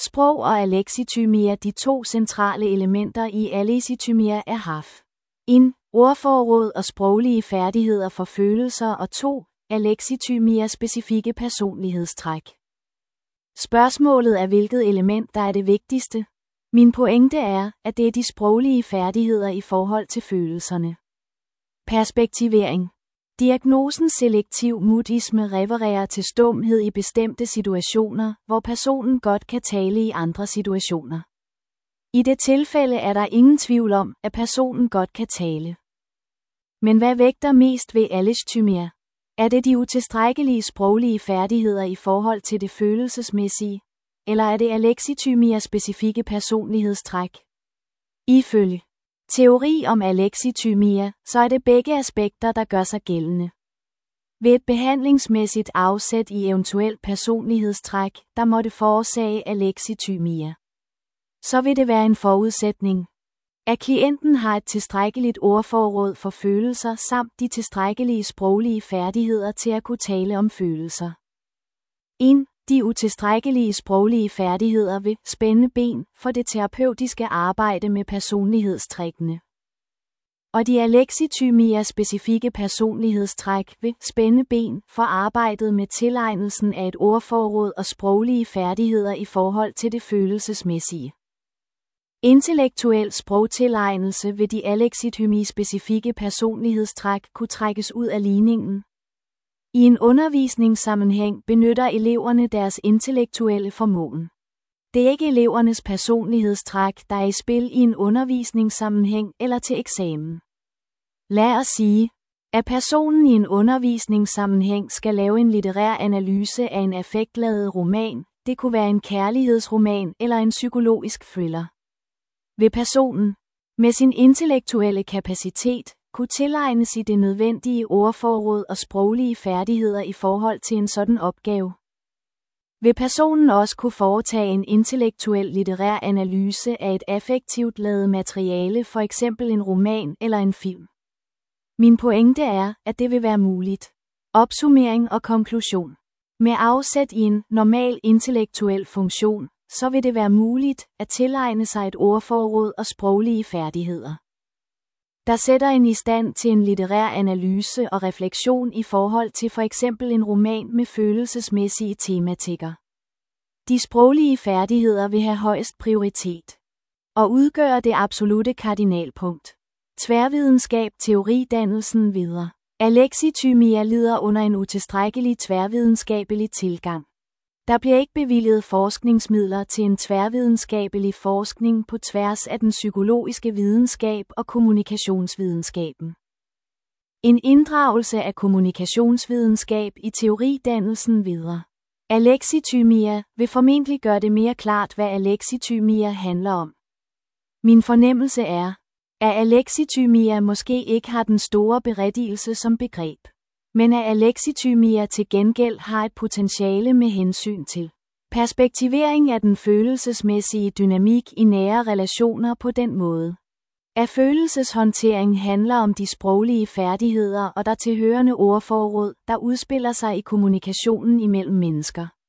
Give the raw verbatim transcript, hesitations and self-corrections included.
Sprog og alexithymia. De to centrale elementer i alexithymia er haf. et. Ordforråd og sproglige færdigheder for følelser og to. Alexithymia specifikke personlighedstræk. Spørgsmålet er, hvilket element der er det vigtigste. Min pointe er, at det er de sproglige færdigheder i forhold til følelserne. Perspektivering. Diagnosen selektiv mutisme refererer til stumhed i bestemte situationer, hvor personen godt kan tale i andre situationer. I det tilfælde er der ingen tvivl om, at personen godt kan tale. Men hvad vægter mest ved alexithymia? Er det de utilstrækkelige sproglige færdigheder i forhold til det følelsesmæssige? Eller er det alexithymias specifikke personlighedstræk? Ifølge teori om alexithymia, så er det begge aspekter, der gør sig gældende. Ved et behandlingsmæssigt afsæt i eventuelt personlighedstræk, der måtte forårsage alexithymia, så vil det være en forudsætning, at klienten har et tilstrækkeligt ordforråd for følelser samt de tilstrækkelige sproglige færdigheder til at kunne tale om følelser. et. De utilstrækkelige sproglige færdigheder vil spænde ben for det terapeutiske arbejde med personlighedstrækkene. Og de alexithymia specifikke personlighedstræk vil spænde ben for arbejdet med tilegnelsen af et ordforråd og sproglige færdigheder i forhold til det følelsesmæssige. Intellektuel sprogtilegnelse ved de alexithymi specifikke personlighedstræk kunne trækkes ud af ligningen. I en undervisningssammenhæng benytter eleverne deres intellektuelle formåen. Det er ikke elevernes personlighedstræk, der er i spil i en undervisningssammenhæng eller til eksamen. Lad os sige, at personen i en undervisningssammenhæng skal lave en litterær analyse af en affektladet roman, det kunne være en kærlighedsroman eller en psykologisk thriller. Vil personen, med sin intellektuelle kapacitet, kunne tilegne sig det nødvendige ordforråd og sproglige færdigheder i forhold til en sådan opgave? Vil personen også kunne foretage en intellektuel litterær analyse af et affektivt ladet materiale, for eksempel en roman eller en film? Min pointe er, at det vil være muligt. Opsummering og konklusion. Med afsæt i en normal intellektuel funktion, så vil det være muligt at tilegne sig et ordforråd og sproglige færdigheder, der sætter en i stand til en litterær analyse og refleksion i forhold til for eksempel en roman med følelsesmæssige tematikker. De sproglige færdigheder vil have højst prioritet og udgøre det absolutte kardinalpunkt. Tværvidenskab teoridannelsen videre. Alexithymia lider under en utilstrækkelig tværvidenskabelig tilgang. Der bliver ikke bevilget forskningsmidler til en tværvidenskabelig forskning på tværs af den psykologiske videnskab og kommunikationsvidenskaben. En inddragelse af kommunikationsvidenskab i teoridannelsen videre. Alexithymia vil formentlig gøre det mere klart, hvad alexithymia handler om. Min fornemmelse er, at alexithymia måske ikke har den store berettigelse som begreb, men at alexithymia til gengæld har et potentiale med hensyn til perspektivering af den følelsesmæssige dynamik i nære relationer på den måde, at følelseshåndtering handler om de sproglige færdigheder og der tilhørende ordforråd, der udspiller sig i kommunikationen imellem mennesker.